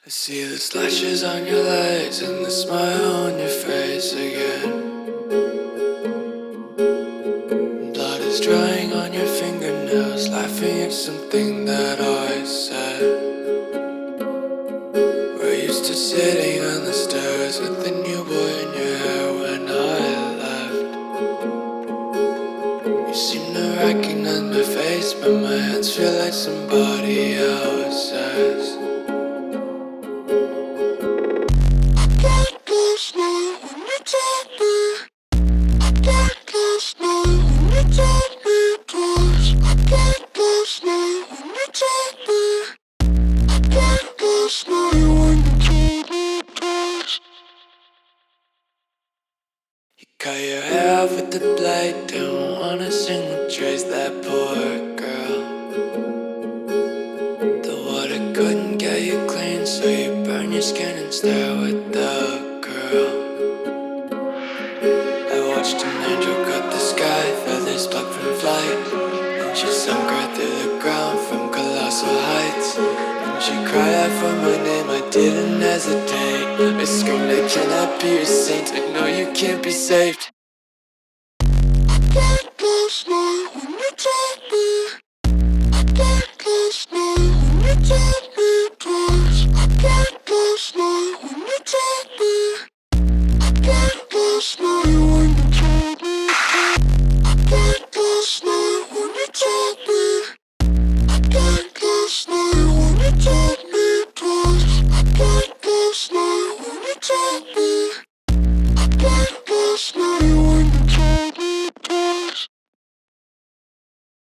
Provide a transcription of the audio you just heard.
I see the slashes on your legs and the smile on your face again. Blood is drying on your fingernails, laughing at something that I said. We're used to sitting on the stairs with the new boy in your hair when I left. You seem to recognize my face, but my hands feel like somebody else's. You cut your hair off with the blade, don't wanna single trace that poor girl. The water couldn't get you clean, so you burn your skin and stare with the girl. I watched an angel cut the sky, feathers plucked from flight, and she sunk right through the ground from colossal heights. And she cried out for my name, I didn't hesitate. I screamed, I cannot be your saint, I know you can't be saved. Last night when you told me, last night when you told me.